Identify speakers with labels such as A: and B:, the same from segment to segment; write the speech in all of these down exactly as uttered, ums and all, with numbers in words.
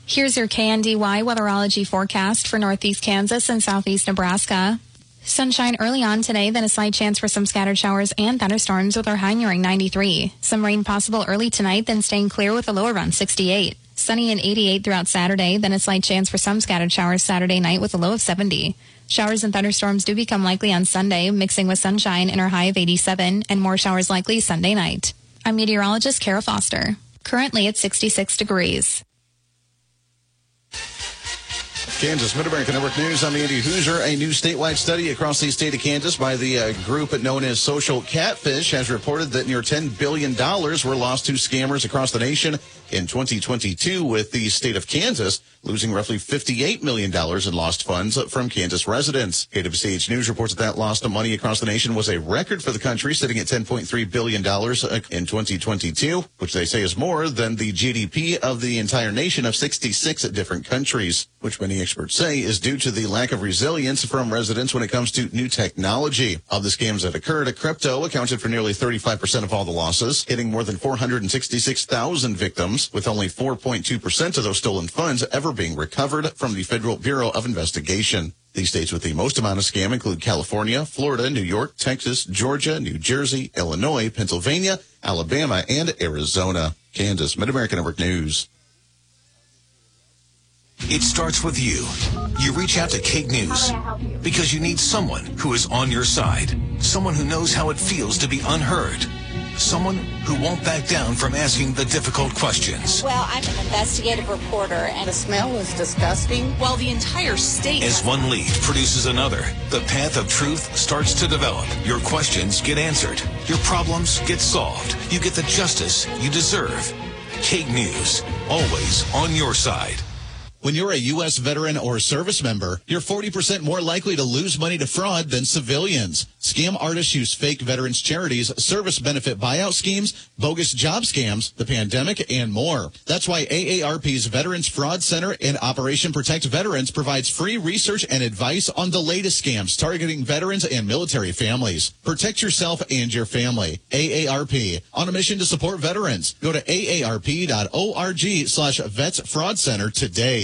A: Here's your K N D Y weatherology forecast for northeast Kansas and southeast Nebraska. Sunshine early on today, then a slight chance for some scattered showers and thunderstorms with our high nearing ninety-three. Some rain possible early tonight, then staying clear with a low around sixty-eight. Sunny and eighty-eight throughout Saturday, then a slight chance for some scattered showers Saturday night with a low of seventy. Showers and thunderstorms do become likely on Sunday, mixing with sunshine in our high of eighty-seven, and more showers likely Sunday night. I'm meteorologist Kara Foster. Currently at sixty-six degrees.
B: Kansas Mid-America Network News. I'm Andy Hoosier. A new statewide study across the state of Kansas by the uh, group known as Social Catfish has reported that near ten billion dollars were lost to scammers across the nation in twenty twenty-two, with the state of Kansas losing roughly fifty-eight million dollars in lost funds from Kansas residents. K W C H News reports that that lost money across the nation was a record for the country, sitting at ten point three billion dollars in twenty twenty-two, which they say is more than the G D P of the entire nation of sixty-six different countries, which many experts say is due to the lack of resilience from residents when it comes to new technology. Of the scams that occurred, crypto accounted for nearly thirty-five percent of all the losses, hitting more than four hundred sixty-six thousand victims, with only four point two percent of those stolen funds ever being recovered from the Federal Bureau of Investigation. The states with the most amount of scam include California, Florida, New York, Texas, Georgia, New Jersey, Illinois, Pennsylvania, Alabama, and Arizona. Kansas Mid-America Network News.
C: It starts with you. You reach out to K News because you need someone who is on your side, someone who knows how it feels to be unheard, someone who won't back down from asking the difficult questions.
D: Well, I'm an investigative reporter, and
E: the smell is disgusting.
D: Well, the entire state...
C: As one lead produces another, the path of truth starts to develop. Your questions get answered. Your problems get solved. You get the justice you deserve. K News, always on your side.
F: When you're a U S veteran or service member, you're forty percent more likely to lose money to fraud than civilians. Scam artists use fake veterans charities, service benefit buyout schemes, bogus job scams, the pandemic, and more. That's why A A R P's Veterans Fraud Center and Operation Protect Veterans provides free research and advice on the latest scams targeting veterans and military families. Protect yourself and your family. A A R P, on a mission to support veterans. Go to A A R P dot org slash Vets Fraud Center today.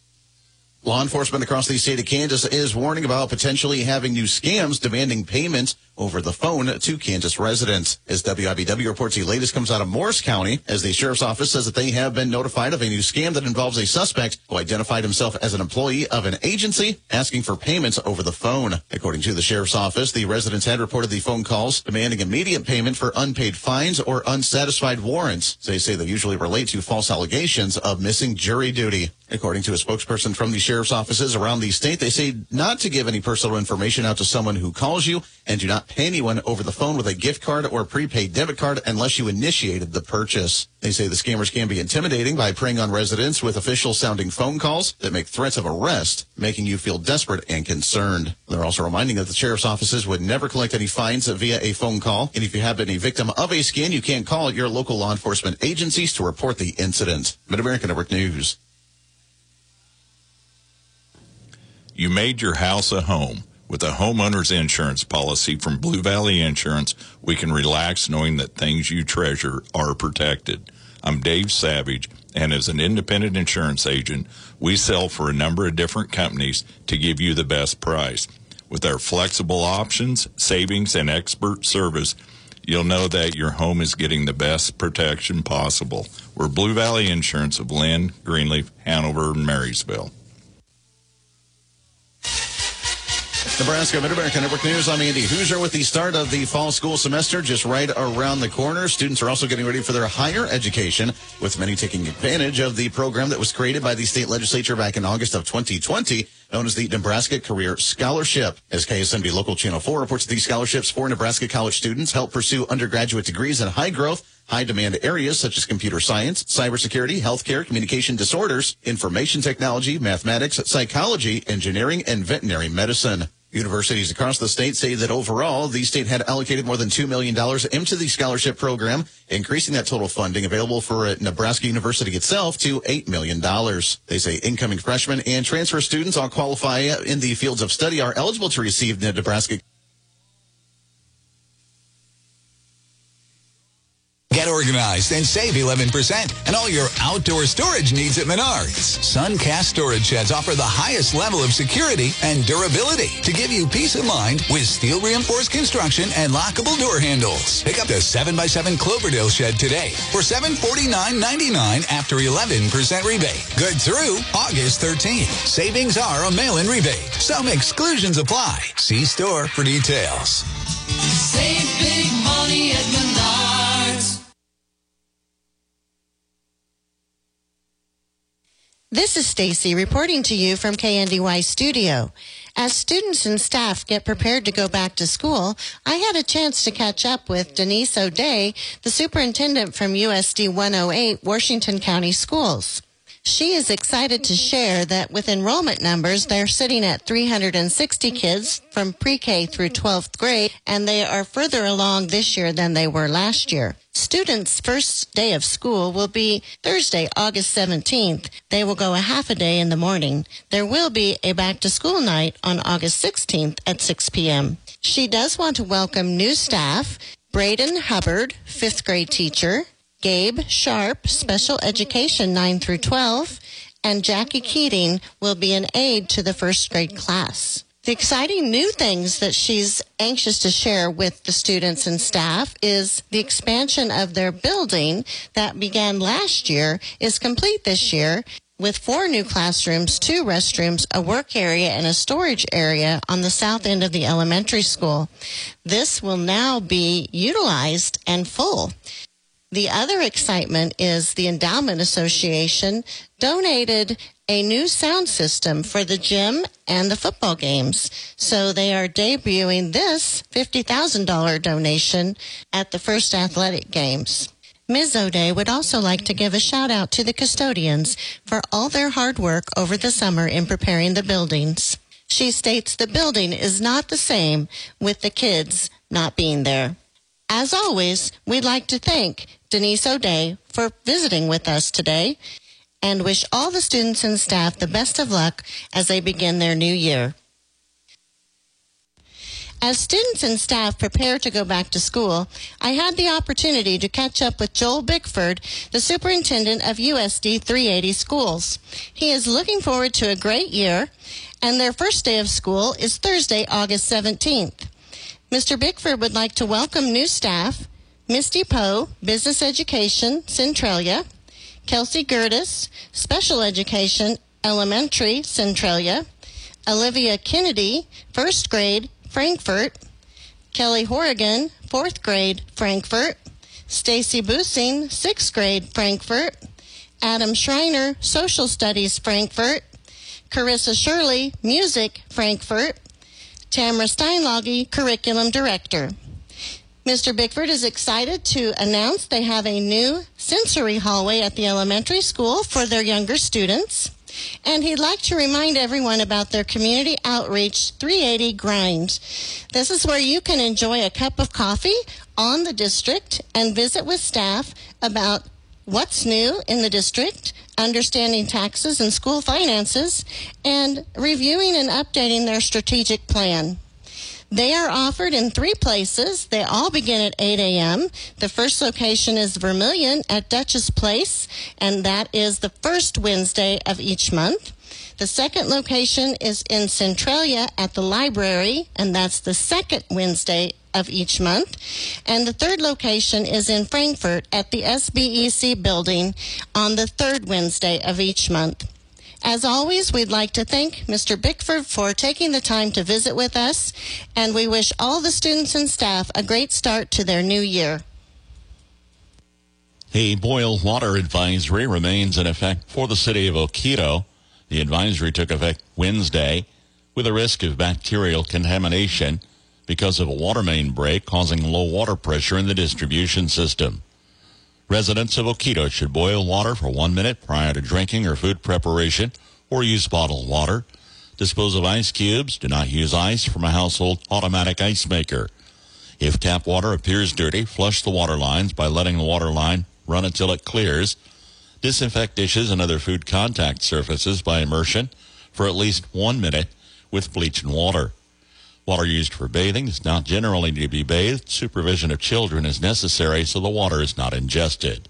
F: Law enforcement across the state of Kansas is warning about potentially having new scams demanding payment over the phone to Kansas residents. As W I B W reports, the latest comes out of Morris County, as the sheriff's office says that they have been notified of a new scam that involves a suspect who identified himself as an employee of an agency asking for payments over the phone. According to the sheriff's office, the residents had reported the phone calls demanding immediate payment for unpaid fines or unsatisfied warrants. They say they usually relate to false allegations of missing jury duty. According to a spokesperson from the sheriff's offices around the state, they say not to give any personal information out to someone who calls you, and do not pay anyone over the phone with a gift card or prepaid debit card unless you initiated the purchase. They say the scammers can be intimidating by preying on residents with official-sounding phone calls that make threats of arrest, making you feel desperate and concerned. They're also reminding that the sheriff's offices would never collect any fines via a phone call, and if you have been a victim of a scam, you can call your local law enforcement agencies to report the incident. Mid-America Network News.
G: You made your house a home. With a homeowner's insurance policy from Blue Valley Insurance, we can relax knowing that things you treasure are protected. I'm Dave Savage, and as an independent insurance agent, we sell for a number of different companies to give you the best price. With our flexible options, savings, and expert service, you'll know that your home is getting the best protection possible. We're Blue Valley Insurance of Lynn, Greenleaf, Hanover, and Marysville.
B: Nebraska Mid-America Network News. I'm Andy Hoosier with the start of the fall school semester just right around the corner. Students are also getting ready for their higher education, with many taking advantage of the program that was created by the state legislature back in August of twenty twenty, known as the Nebraska Career Scholarship. As K S N B Local Channel four reports, these scholarships for Nebraska college students help pursue undergraduate degrees in high-growth, high-demand areas such as computer science, cybersecurity, healthcare, communication disorders, information technology, mathematics, psychology, engineering, and veterinary medicine. Universities across the state say that overall, the state had allocated more than two million dollars into the scholarship program, increasing that total funding available for Nebraska University itself to eight million dollars. They say incoming freshmen and transfer students all qualify in the fields of study are eligible to receive the Nebraska.
H: Get organized. organized and save eleven percent on all your outdoor storage needs at Menards. Suncast storage sheds offer the highest level of security and durability to give you peace of mind with steel-reinforced construction and lockable door handles. Pick up the seven by seven Cloverdale shed today for seven hundred forty-nine ninety-nine after eleven percent rebate. Good through August thirteenth. Savings are a mail-in rebate. Some exclusions apply. See store for details.
I: Save big money at Menards.
E: This is Stacy reporting to you from K N D Y Studio. As students and staff get prepared to go back to school, I had a chance to catch up with Denise O'Day, the superintendent from U S D one oh eight, Washington County Schools. She is excited to share that with enrollment numbers, they're sitting at three hundred sixty kids from pre-K through twelfth grade, and they are further along this year than they were last year. Students' first day of school will be Thursday, August seventeenth. They will go a half a day in the morning. There will be a back-to-school night on August sixteenth at six p.m. She does want to welcome new staff, Braden Hubbard, fifth grade teacher, Gabe Sharp, special education nine through twelve, and Jackie Keating will be an aide to the first grade class. The exciting new things that she's anxious to share with the students and staff is the expansion of their building that began last year is complete this year with four new classrooms, two restrooms, a work area, and a storage area on the south end of the elementary school. This will now be utilized and full. The other excitement is the Endowment Association donated a new sound system for the gym and the football games. So they are debuting this fifty thousand dollars donation at the first athletic games. Miz O'Day would also like to give a shout out to the custodians for all their hard work over the summer in preparing the buildings. She states the building is not the same with the kids not being there. As always, we'd like to thank Denise O'Day for visiting with us today and wish all the students and staff the best of luck as they begin their new year. As students and staff prepare to go back to school, I had the opportunity to catch up with Joel Bickford, the superintendent of U S D three eighty schools. He is looking forward to a great year, and their first day of school is Thursday, August seventeenth. Mister Bickford would like to welcome new staff, Misty Poe, Business Education, Centralia, Kelsey Gertis, Special Education, Elementary, Centralia, Olivia Kennedy, First Grade, Frankfurt, Kelly Horrigan, Fourth Grade, Frankfurt, Stacy Busing, Sixth Grade, Frankfurt, Adam Schreiner, Social Studies, Frankfurt, Carissa Shirley, Music, Frankfurt, Tamara Steinlage, Curriculum Director. Mister Bickford is excited to announce they have a new sensory hallway at the elementary school for their younger students. And he'd like to remind everyone about their community outreach three eighty Grind. This is where you can enjoy a cup of coffee on the district and visit with staff about what's new in the district, understanding taxes and school finances, and reviewing and updating their strategic plan. They are offered in three places. They all begin at eight a.m. The first location is Vermilion at Dutchess Place, and that is the first Wednesday of each month. The second location is in Centralia at the library, and that's the second Wednesday of each month. And the third location is in Frankfurt at the S B E C building on the third Wednesday of each month. As always, we'd like to thank Mister Bickford for taking the time to visit with us, and we wish all the students and staff a great start to their new year.
J: A boil water advisory remains in effect for the city of Oquito. The advisory took effect Wednesday with a risk of bacterial contamination because of a water main break causing low water pressure in the distribution system. Residents of Oquito should boil water for one minute prior to drinking or food preparation or use bottled water. Dispose of ice cubes. Do not use ice from a household automatic ice maker. If tap water appears dirty, flush the water lines by letting the water line run until it clears. Disinfect dishes and other food contact surfaces by immersion for at least one minute with bleach and water. Water used for bathing is not generally to be bathed. Supervision of children is necessary so the water is not ingested.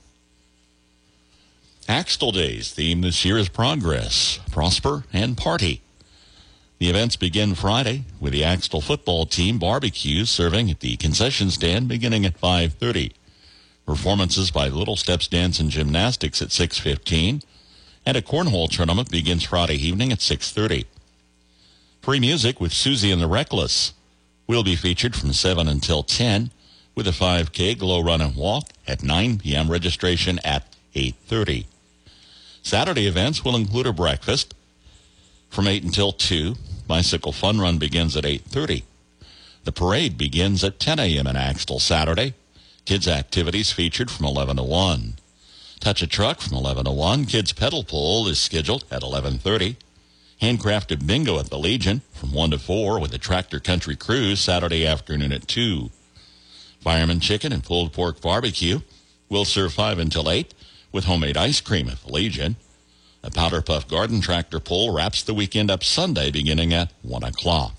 J: Axtell Day's theme this year is progress, prosper, and party. The events begin Friday with the Axtell football team barbecue serving at the concession stand beginning at five thirty. Performances by Little Steps Dance and Gymnastics at six fifteen, and a cornhole tournament begins Friday evening at six thirty. Free music with Susie and the Reckless will be featured from seven until ten with a five K glow run and walk at nine p.m. Registration at eight thirty. Saturday events will include a breakfast from eight until two. Bicycle fun run begins at eight thirty. The parade begins at ten a.m. in Axtell Saturday. Kids activities featured from eleven to one. Touch a Truck from eleven to one. Kids pedal pull is scheduled at eleven thirty. Handcrafted bingo at the Legion from one to four with a tractor country cruise Saturday afternoon at two. Fireman chicken and pulled pork barbecue will serve five until eight with homemade ice cream at the Legion. A Powder Puff garden tractor pull wraps the weekend up Sunday beginning at one o'clock.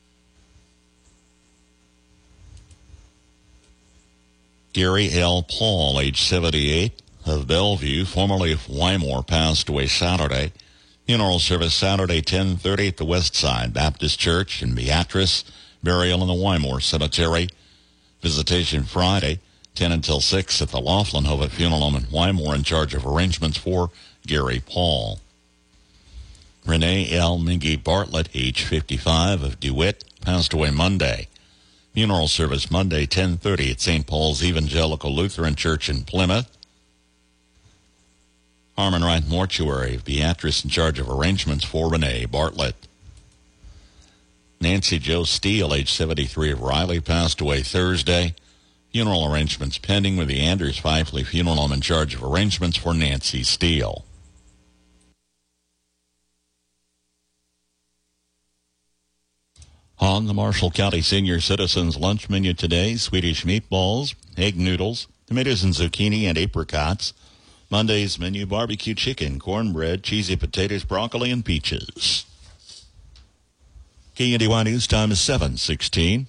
J: Gary L. Paul, age seventy-eight, of Bellevue, formerly of Wymore, passed away Saturday. Funeral service Saturday, ten thirty at the West Side Baptist Church in Beatrice. Burial in the Wymore Cemetery. Visitation Friday, ten until six at the Laughlin-Hova Funeral Home in Wymore, in charge of arrangements for Gary Paul. Renee L. Mingy Bartlett, age fifty-five, of DeWitt, passed away Monday. Funeral service Monday, ten thirty at Saint Paul's Evangelical Lutheran Church in Plymouth. Harmon Wright Mortuary of Beatrice, in charge of arrangements for Renee Bartlett. Nancy Jo Steele, age seventy-three, of Riley, passed away Thursday. Funeral arrangements pending with the Anders Fifley Funeral Home, in charge of arrangements for Nancy Steele. On the Marshall County Senior Citizens lunch menu today, Swedish meatballs, egg noodles, tomatoes and zucchini, and apricots. Monday's menu, barbecue chicken, cornbread, cheesy potatoes, broccoli, and peaches. K N D Y News time is seven sixteen.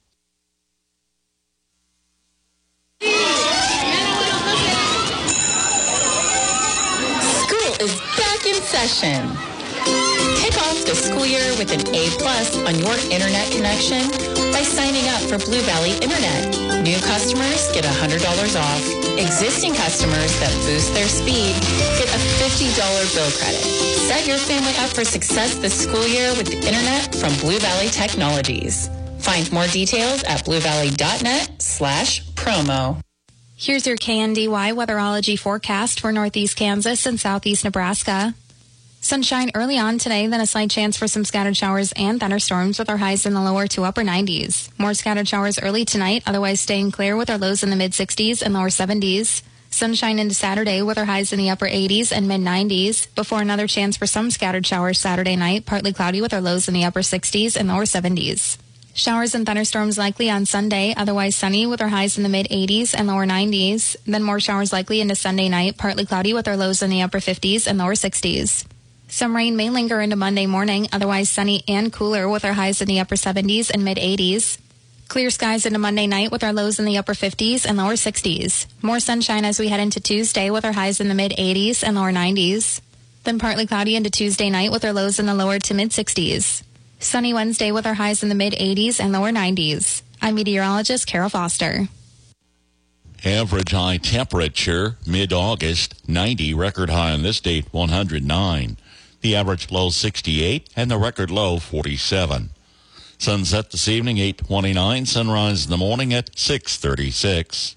K: School is back in session. Kick off the school year with an A plus on your internet connection by signing up for Blue Valley Internet. New customers get one hundred dollars off. Existing customers that boost their speed get a fifty dollars bill credit. Set your family up for success this school year with the internet from Blue Valley Technologies. Find more details at bluevalley.net slash promo.
A: Here's your K N D Y weatherology forecast for northeast Kansas and southeast Nebraska. Sunshine early on today, then a slight chance for some scattered showers and thunderstorms with our highs in the lower to upper nineties. More scattered showers early tonight, otherwise staying clear with our lows in the mid sixties and lower seventies. Sunshine into Saturday with our highs in the upper eighties and mid nineties, before another chance for some scattered showers Saturday night, partly cloudy with our lows in the upper sixties and lower seventies. Showers and thunderstorms likely on Sunday, otherwise sunny with our highs in the mid eighties and lower nineties. Then more showers likely into Sunday night, partly cloudy with our lows in the upper fifties and lower sixties. Some rain may linger into Monday morning, otherwise sunny and cooler with our highs in the upper seventies and mid eighties. Clear skies into Monday night with our lows in the upper fifties and lower sixties. More sunshine as we head into Tuesday with our highs in the mid eighties and lower nineties. Then partly cloudy into Tuesday night with our lows in the lower to mid sixties. Sunny Wednesday with our highs in the mid eighties and lower nineties. I'm meteorologist Carol Foster.
J: Average high temperature mid-August, ninety. Record high on this date, one hundred nine. The average low, sixty-eight, and the record low, forty-seven. Sunset this evening, eight twenty-nine. Sunrise in the morning at six thirty-six.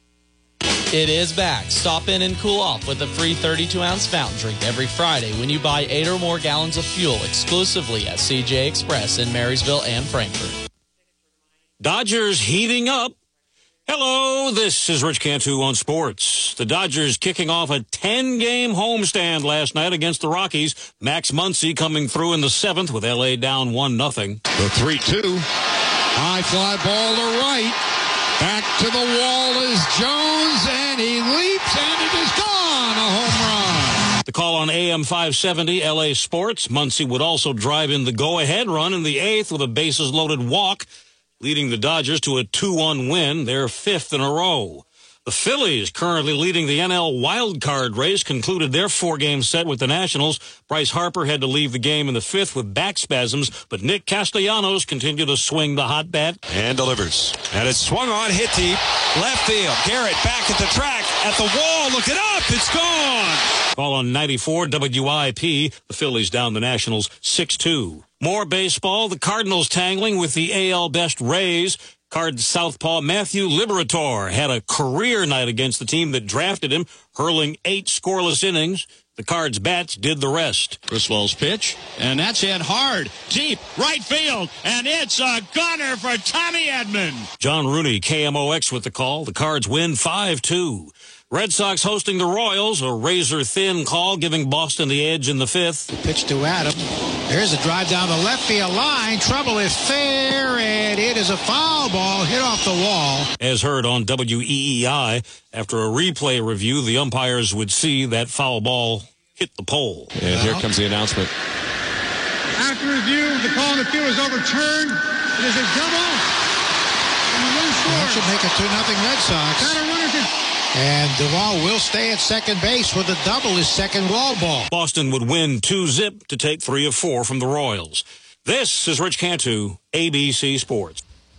L: It is back. Stop in and cool off with a free thirty-two ounce fountain drink every Friday when you buy eight or more gallons of fuel exclusively at C J Express in Marysville and Frankfort.
M: Dodgers heating up. Hello, this is Rich Cantu on sports. The Dodgers kicking off a ten-game homestand last night against the Rockies. Max Muncy coming through in the seventh with L A down one nothing.
N: The three two. High fly ball to right. Back to the wall is Jones, and he leaps, and it is gone. A home run.
M: The call on A M five seventy L A Sports. Muncy would also drive in the go-ahead run in the eighth with a bases-loaded walk, leading the Dodgers to a two one win, their fifth in a row. The Phillies, currently leading the N L wildcard race, concluded their four-game set with the Nationals. Bryce Harper had to leave the game in the fifth with back spasms, but Nick Castellanos continued to swing the hot bat.
O: And delivers. And it's swung on, hit deep, left field. Garrett back at the track, at the wall. Look it up, it's gone.
M: Call on ninety-four W I P. The Phillies down the Nationals six two. More baseball. The Cardinals tangling with the A L best Rays. Cards southpaw Matthew Liberatore had a career night against the team that drafted him, hurling eight scoreless innings. The Cards bats did the rest.
N: Griswold's pitch, and that's hit hard, deep, right field, and it's a gunner for Tommy Edman.
M: John Rooney, K M O X with the call. The Cards win five two. Red Sox hosting the Royals, a razor-thin call giving Boston the edge in the fifth.
P: Pitch to Adam. There's a drive down the left field line. Trouble is fair, and it is a foul ball hit off the wall.
M: As heard on W E E I, after a replay review, the umpires would see that foul ball hit the pole.
O: And here comes the announcement.
P: After review, the call on the field is overturned. It is a double. And the run scores. That should make it two nothing Red Sox. Got a runner to... And Duvall will stay at second base with a double, his second wall ball.
M: Boston would win two zip to take three of four from the Royals. This is Rich Cantu, A B C Sports.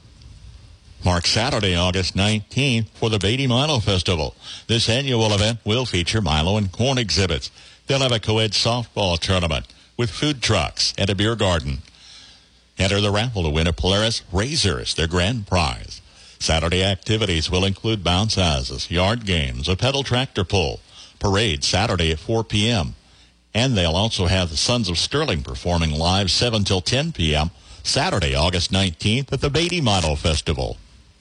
J: Mark Saturday, August nineteenth, for the Beatty Milo Festival. This annual event will feature Milo and corn exhibits. They'll have a co-ed softball tournament with food trucks and a beer garden. Enter the raffle to win a Polaris Razor as their grand prize. Saturday activities will include bounce houses, yard games, a pedal tractor pull, parade Saturday at four p.m. And they'll also have the Sons of Sterling performing live seven till ten p.m. Saturday, August nineteenth at the Beatty Milo Festival.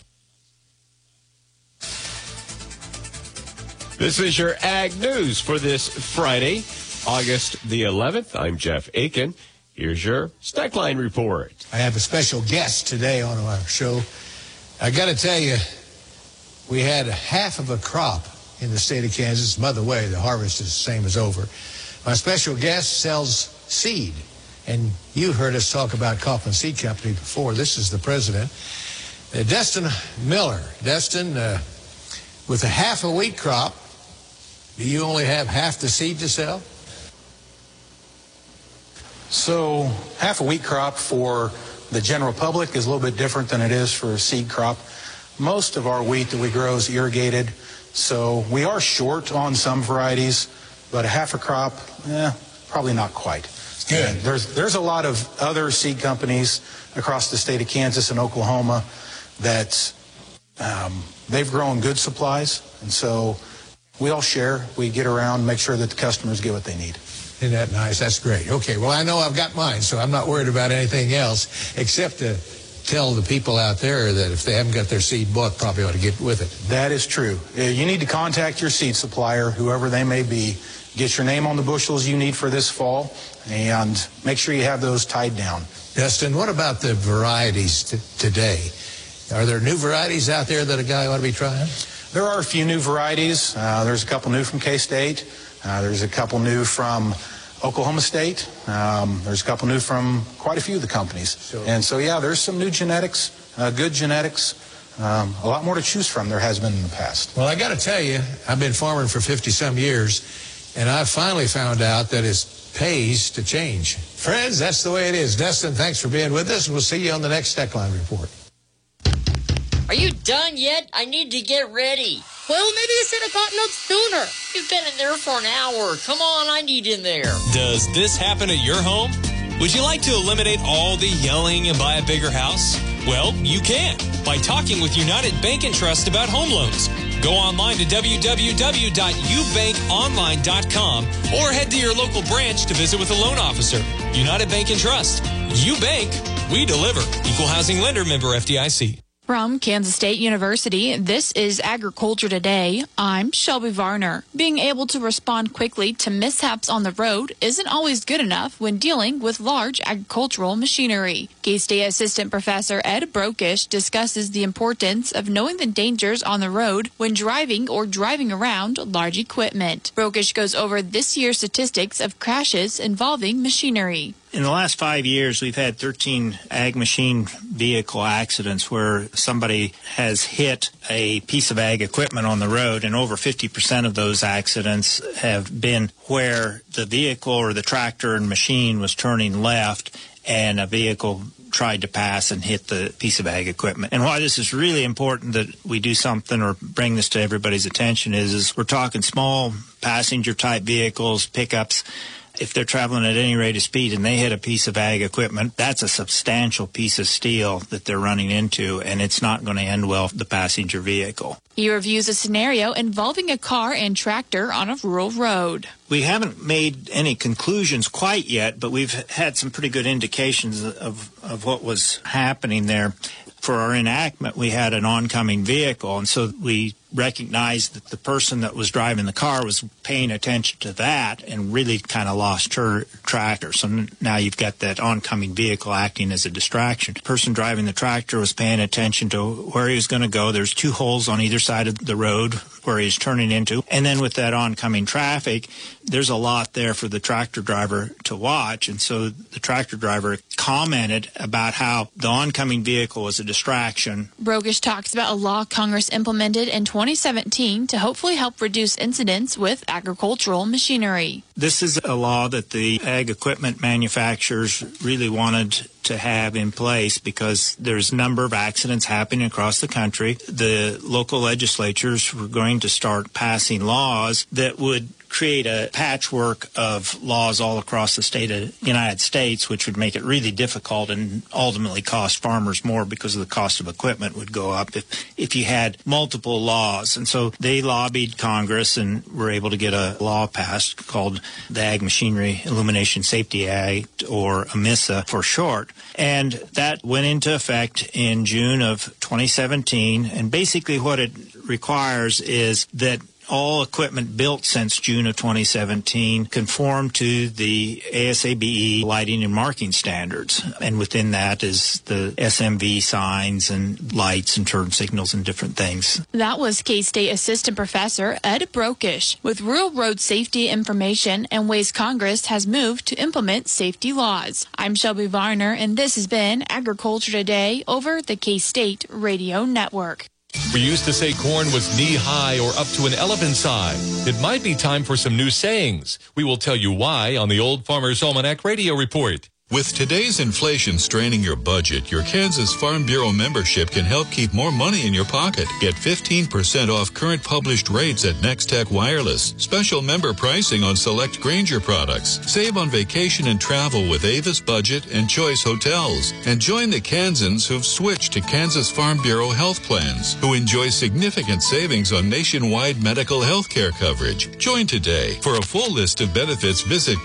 Q: This is your Ag News for this Friday, August the eleventh. I'm Jeff Aiken. Here's your Stackline Report.
P: I have a special guest today on our show. I got to tell you, we had half of a crop in the state of Kansas. By the way, the harvest is the same as over. My special guest sells seed, and you heard us talk about Kaufman Seed Company before. This is the president, uh, Destin Miller. Destin, uh, with a half a wheat crop, do you only have half the seed to sell?
R: So half a wheat crop for the general public is a little bit different than it is for a seed crop. Most of our wheat that we grow is irrigated, so we are short on some varieties, but a half a crop, eh, probably not quite.
P: Good.
R: There's, there's a lot of other seed companies across the state of Kansas and Oklahoma that um, they've grown good supplies, and so we all share. We get around, make sure that the customers get what they need.
P: Isn't that nice? That's great. Okay, well, I know I've got mine, so I'm not worried about anything else, except to tell the people out there that if they haven't got their seed bought, probably ought to get with it.
R: That is true. You need to contact your seed supplier, whoever they may be. Get your name on the bushels you need for this fall, and make sure you have those tied down.
P: Destin, what about the varieties t- today? Are there new varieties out there that a guy ought to be trying?
R: There are a few new varieties. Uh, there's a couple new from K-State. Uh, there's a couple new from Oklahoma State. Um, there's a couple new from quite a few of the companies. Sure. And so, yeah, there's some new genetics, uh, good genetics, um, a lot more to choose from there has been in the past.
P: Well, I got to tell you, I've been farming for fifty-some years, and I finally found out that it pays to change. Friends, that's the way it is. Destin, thanks for being with us, and we'll see you on the next Stackline Report.
S: Are you done yet? I need to get ready. Well, maybe you should have gotten up sooner. You've been in there for an hour. Come on, I need in there.
T: Does this happen at your home? Would you like to eliminate all the yelling and buy a bigger house? Well, you can by talking with United Bank and Trust about home loans. Go online to w w w dot u bank online dot com or head to your local branch to visit with a loan officer. United Bank and Trust. You bank, we deliver. Equal housing lender, member F D I C.
U: From Kansas State University, this is Agriculture Today. I'm Shelby Varner. Being able to respond quickly to mishaps on the road isn't always good enough when dealing with large agricultural machinery. K-State Assistant Professor Ed Brokish discusses the importance of knowing the dangers on the road when driving or driving around large equipment. Brokish goes over this year's statistics of crashes involving machinery.
V: In the last five years, we've had thirteen ag machine vehicle accidents where somebody has hit a piece of ag equipment on the road, and over fifty percent of those accidents have been where the vehicle or the tractor and machine was turning left and a vehicle tried to pass and hit the piece of ag equipment. And why this is really important that we do something or bring this to everybody's attention is, is we're talking small passenger type vehicles, pickups. If they're traveling at any rate of speed and they hit a piece of ag equipment, that's a substantial piece of steel that they're running into, and it's not going to end well for the passenger vehicle.
U: He reviews a scenario involving a car and tractor on a rural road.
V: We haven't made any conclusions quite yet, but we've had some pretty good indications of, of what was happening there. For our enactment, we had an oncoming vehicle, and so we recognized that the person that was driving the car was paying attention to that and really kind of lost her tractor. So now you've got that oncoming vehicle acting as a distraction. The person driving the tractor was paying attention to where he was going to go. There's two holes on either side of the road where he's turning into. And then with that oncoming traffic, there's a lot there for the tractor driver to watch. And so the tractor driver commented about how the oncoming vehicle was a distraction.
U: Brokish talks about a law Congress implemented in twenty seventeen to hopefully help reduce incidents with agricultural machinery.
V: This is a law that the ag equipment manufacturers really wanted to have in place because there's a number of accidents happening across the country. The local legislatures were going to start passing laws that would create a patchwork of laws all across the state of the United States, which would make it really difficult and ultimately cost farmers more because of the cost of equipment would go up if, if you had multiple laws. And so they lobbied Congress and were able to get a law passed called the Ag Machinery Illumination Safety Act, or AMISA for short. And that went into effect in June of twenty seventeen. And basically what it requires is that all equipment built since June of twenty seventeen conform to the A S A B E lighting and marking standards. And within that is the S M V signs and lights and turn signals and different things.
U: That was K-State Assistant Professor Ed Brokish with rural road safety information and ways Congress has moved to implement safety laws. I'm Shelby Varner, and this has been Agriculture Today over the K-State Radio Network.
W: We used to say corn was knee-high or up to an elephant's eye. It might be time for some new sayings. We will tell you why on the Old Farmer's Almanac Radio Report.
X: With today's inflation straining your budget, your Kansas Farm Bureau membership can help keep more money in your pocket. Get fifteen percent off current published rates at Nextech Wireless. Special member pricing on select Grainger products. Save on vacation and travel with Avis Budget and Choice Hotels. And join the Kansans who've switched to Kansas Farm Bureau health plans, who enjoy significant savings on nationwide medical health care coverage. Join today. For a full list of benefits, visit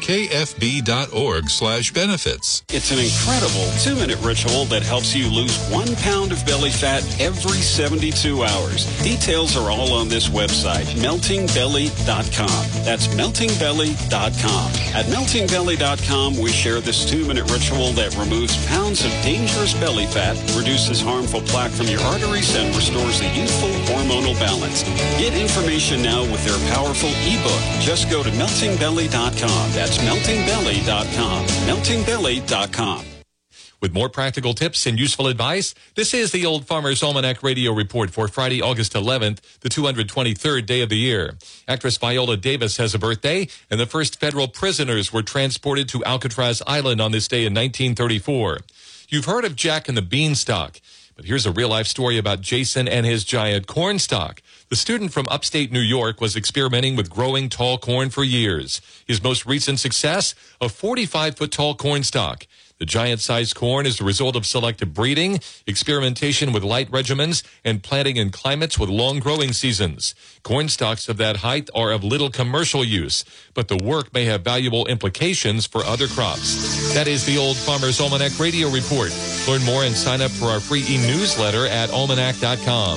X: kfb.org slash benefits.
Y: It's an incredible two-minute ritual that helps you lose one pound of belly fat every seventy-two hours. Details are all on this website, melting belly dot com. That's melting belly dot com. At melting belly dot com, we share this two-minute ritual that removes pounds of dangerous belly fat, reduces harmful plaque from your arteries, and restores a youthful hormonal balance. Get information now with their powerful ebook. Just go to melting belly dot com. That's melting belly dot com. melting belly dot com.
W: With more practical tips and useful advice, this is the Old Farmer's Almanac Radio Report for Friday, August eleventh, the two hundred twenty-third day of the year. Actress Viola Davis has a birthday, and the first federal prisoners were transported to Alcatraz Island on this day in nineteen thirty-four. You've heard of Jack and the Beanstalk, but here's a real-life story about Jason and his giant cornstalk. The student from upstate New York was experimenting with growing tall corn for years. His most recent success, a forty-five foot tall cornstalk. The giant-sized corn is the result of selective breeding, experimentation with light regimens, and planting in climates with long growing seasons. Corn stalks of that height are of little commercial use, but the work may have valuable implications for other crops. That is the Old Farmer's Almanac Radio Report. Learn more and sign up for our free e-newsletter at almanac dot com.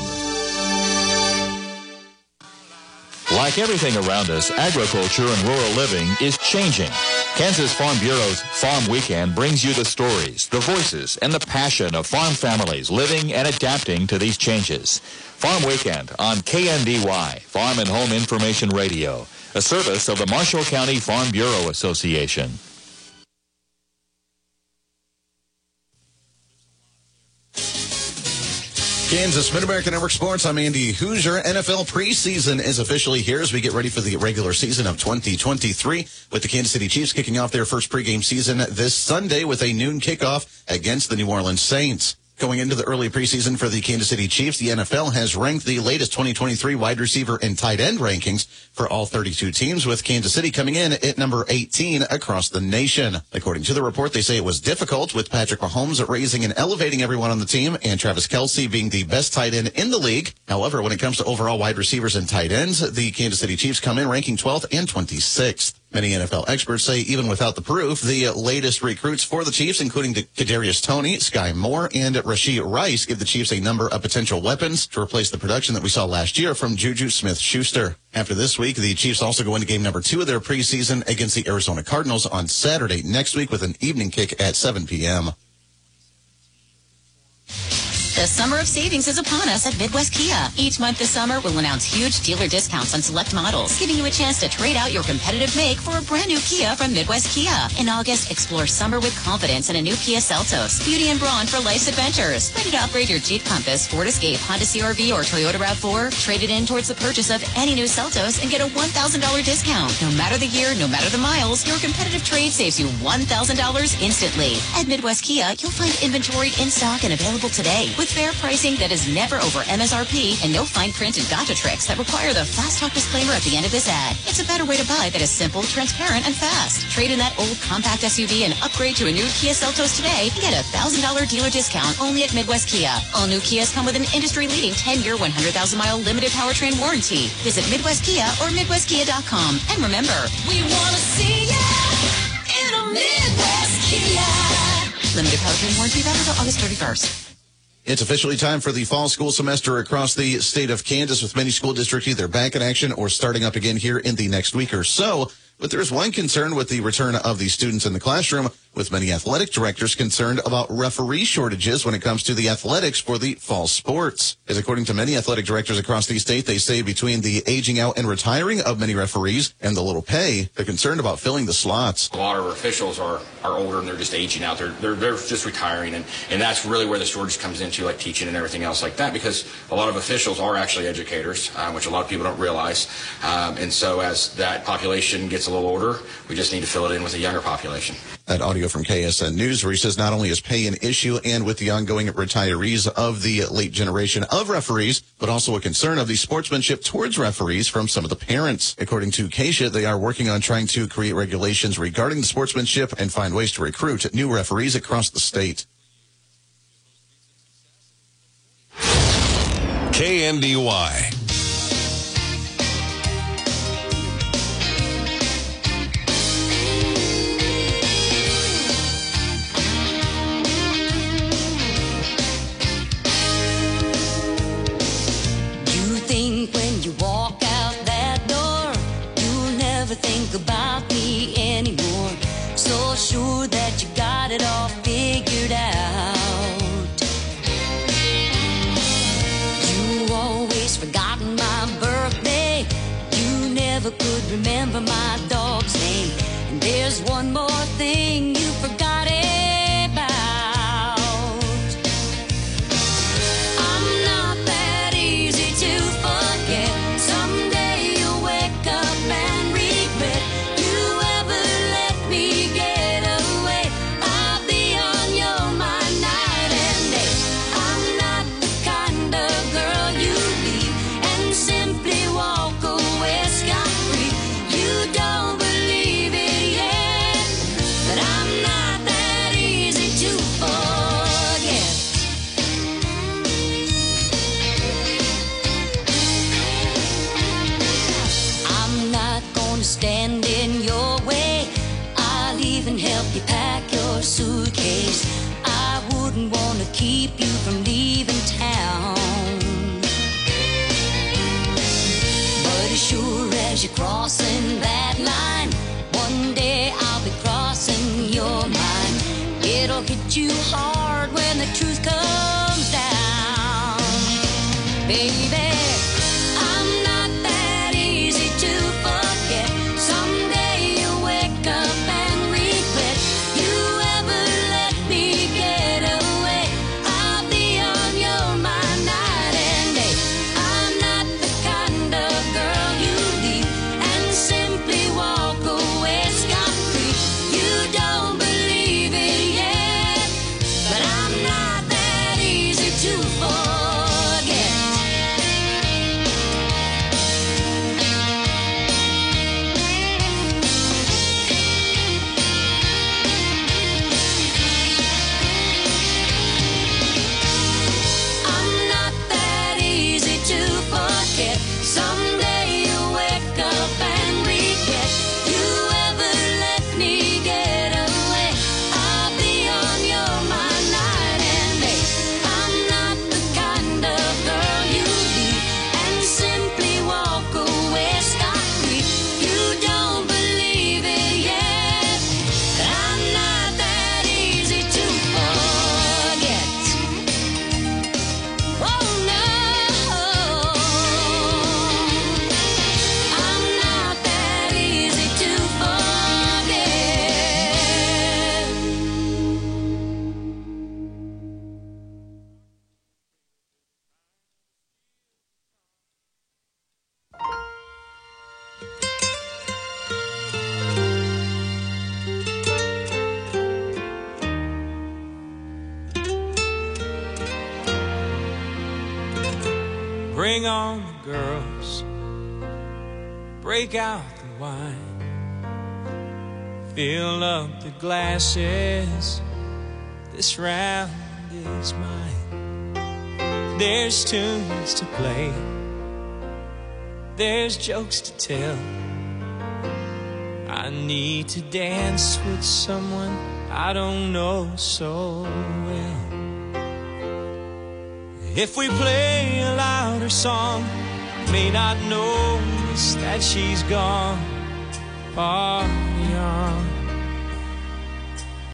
B: Like everything around us, agriculture and rural living is changing. Kansas Farm Bureau's Farm Weekend brings you the stories, the voices, and the passion of farm families living and adapting to these changes. Farm Weekend on K N D Y, Farm and Home Information Radio, a service of the Marshall County Farm Bureau Association.
C: Kansas Mid-American Network Sports. I'm Andy Hoosier. N F L preseason is officially here as we get ready for the regular season of twenty twenty-three, with the Kansas City Chiefs kicking off their first pregame season this Sunday with a noon kickoff against the New Orleans Saints. Going into the early preseason for the Kansas City Chiefs, the N F L has ranked the latest twenty twenty-three wide receiver and tight end rankings for all thirty-two teams, with Kansas City coming in at number eighteen across the nation. According to the report, they say it was difficult, with Patrick Mahomes raising and elevating everyone on the team and Travis Kelce being the best tight end in the league. However, when it comes to overall wide receivers and tight ends, the Kansas City Chiefs come in ranking twelfth and twenty-sixth. Many N F L experts say even without the proof, the latest recruits for the Chiefs, including Kadarius Toney, Sky Moore, and Rashee Rice, give the Chiefs a number of potential weapons to replace the production that we saw last year from Juju Smith-Schuster. After this week, the Chiefs also go into game number two of their preseason against the Arizona Cardinals on Saturday next week with an evening kick at seven p.m.
D: The summer of savings is upon us at Midwest Kia. Each month this summer, we'll announce huge dealer discounts on select models, giving you a chance to trade out your competitive make for a brand new Kia from Midwest Kia. In August, explore summer with confidence in a new Kia Seltos. Beauty and brawn for life's adventures. Ready to upgrade your Jeep Compass, Ford Escape, Honda C R V, or Toyota RAV four? Trade it in towards the purchase of any new Seltos and get a one thousand dollars discount. No matter the year, no matter the miles, your competitive trade saves you one thousand dollars instantly. At Midwest Kia, you'll find inventory in stock and available today, with fair pricing that is never over M S R P and no fine print and gotcha tricks that require the fast talk disclaimer at the end of this ad. It's a better way to buy that is simple, transparent, and fast. Trade in that old compact S U V and upgrade to a new Kia Seltos today and get a one thousand dollars dealer discount only at Midwest Kia. All new Kias come with an industry-leading ten-year, one hundred thousand mile limited powertrain warranty. Visit Midwest Kia or Midwest Kia dot com. And remember, we want to see ya in a Midwest Kia. Limited powertrain warranty valid until August thirty-first.
C: It's officially time for the fall school semester across the state of Kansas, with many school districts either back in action or starting up again here in the next week or so. But there is one concern with the return of the students in the classroom, with many athletic directors concerned about referee shortages when it comes to the athletics for the fall sports. As according to many athletic directors across the state, they say between the aging out and retiring of many referees and the little pay, they're concerned about filling the slots.
F: A lot of our officials are, are older and they're just aging out. They're, they're, they're just retiring. And, and that's really where the shortage comes into, like teaching and everything else like that, because a lot of officials are actually educators, uh, which a lot of people don't realize. Um, and so as that population gets a little older, we just need to fill it in with a younger population.
C: That audio from K S N News, where he says not only is pay an issue and with the ongoing retirees of the late generation of referees, but also a concern of the sportsmanship towards referees from some of the parents. According to Keisha, they are working on trying to create regulations regarding the sportsmanship and find ways to recruit new referees across the state.
G: K N D Y.
Z: When you walk out that door, you'll never think about me anymore. So sure that you got it all figured out. You always forgotten my birthday. You never could remember my dog's name. And there's one more thing you forgot about. I'm not that easy to forget. Someday you'll wake up and regret you ever let me get away. I'll be on your mind night and day. I'm not the kind of girl you leave and simply walk away scot-free. You don't believe it yet, even help you pack your suitcase. I wouldn't want to keep you from leaving town. But as sure as you're crossing that line, one day I'll be crossing your mind. It'll hit you hard when the truth comes down. Baby, I'm not that easy to forget. Someday you'll wake up and regret you ever let me get away. I'll be on your mind night and day. I'm not the kind of girl you leave and simply walk away scot-free. You don't believe it yet, but I'm not that easy to forget. I'm not that easy to forget. Someday you'll wake up and regret you ever let me get away. I'll be on your mind night and day. I'm not the kind of girl you leave and simply walk away scot-free. You don't believe it yet, but I'm not that easy to forget. Oh no, I'm not that easy to forget.
A: Bring on the girls, break out the wine, fill up the glasses, this round is mine. There's tunes to play, there's jokes to tell. I need to dance with someone I don't know so well. If we play a louder song, may not notice that she's gone far beyond.